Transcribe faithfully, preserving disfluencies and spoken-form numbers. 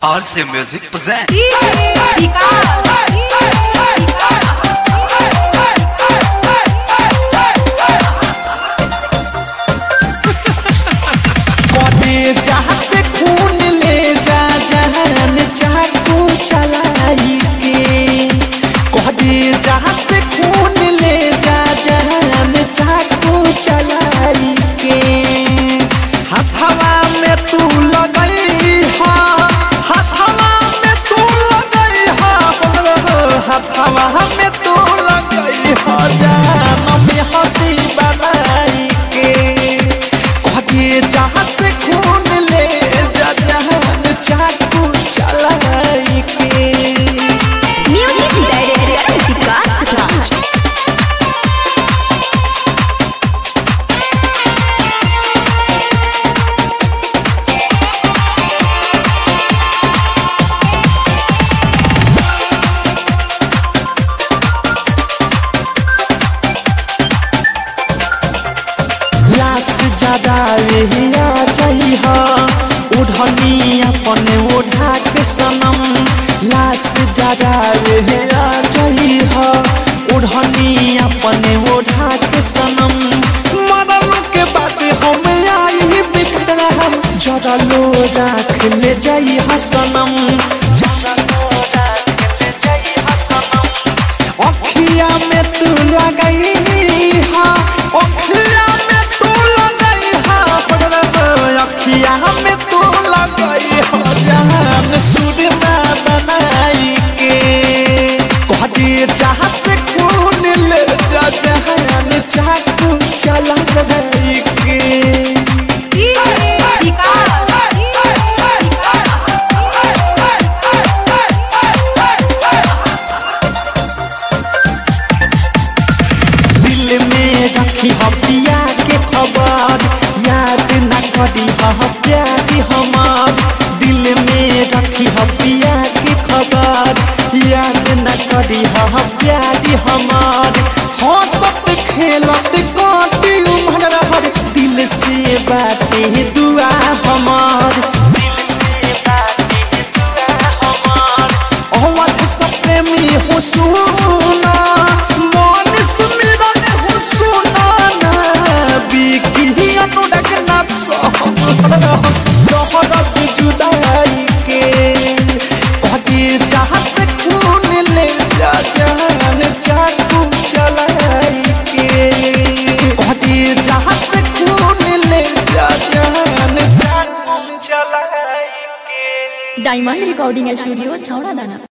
R C Music present. जहाँ से खून ले जा जहन चाकू चलाई के कह दे जहाँ से खून ले जा जहन चाकू चलाई के हथवा में तू लगई हा हथवा में तू लगई हा हथवा में तू लगई हा जान में हदी बनाई के कह दे जहाँ से चाकू चलाई के म्यूजिक डायरेक्टर विकास राज लाश ज्यादा रहिया जाई हा उड़नी अपने ओढ़ा के सनम लाश ज्यादा रहिया जाई हा उड़नी अपने ओढ़ा के सनम मरल के बाद हम आई बिकट रहम ज्यादा लो राख ले जाई हा सनम ज्यादा लो राख ले जाई हा सनम अखिया में तू लगई हा अखिया में तू लगई हा अखिया में तू लगई हा जान सुर में बनाई के कह दे जहाँ से खून ले जा जहान चाकू चला रही के दिल में रखी हबिया के खबर याद न करी हा प्यारी हमार दिल में रखी हबिया के खबर याद न करी हा प्यारी हमार हंसत खेलत काटी उम्र रहर दिल से बातें दुआ हमार दिल से बातें दुआ हमार अवध सपने में हो सुना मन सुमिरन हो सुना ना बिकी अनुराग ना दोहरत जुदाई के कह दे जहाँ से खून ले जा जान चाकू चलाई के कह दे जहाँ से खून ले जा जान चाकू चलाई के डायमंड रिकॉर्डिंग स्टूडियो छौड़ा दाना।